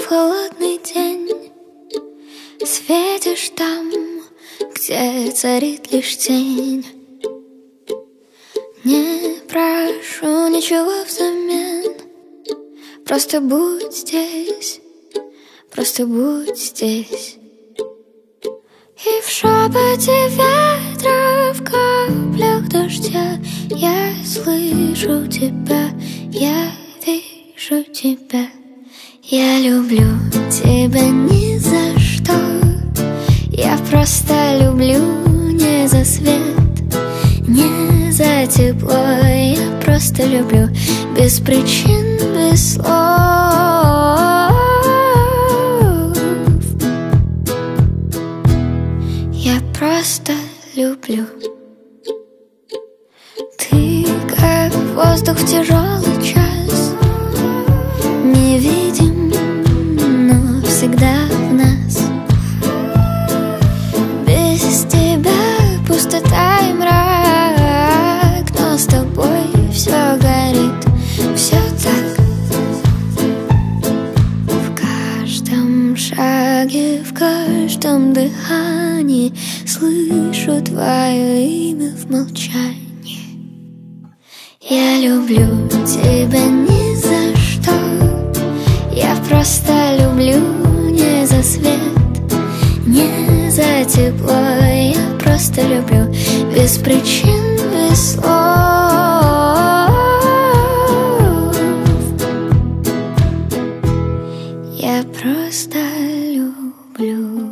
в холодный день светишь там, где царит лишь тень. Не прошу ничего взамен, просто будь здесь, просто будь здесь. И в шепоте ветра, в каплях дождя я слышу тебя, я вижу тебя. Я люблю тебя ни за что, я просто люблю не за свет, не за тепло. Я просто люблю без причин, без слов. Я просто люблю. Ты как воздух в тяжелый час, невидим, но всегда в нас. Без тебя пустота и мрак, но с тобой все горит, все так. В каждом шаге, в каждом дыхании слышу твое имя в молчании. Я люблю тебя ни за что, я просто люблю не за свет, не за тепло. Я просто люблю без причин, без слов. Я просто люблю.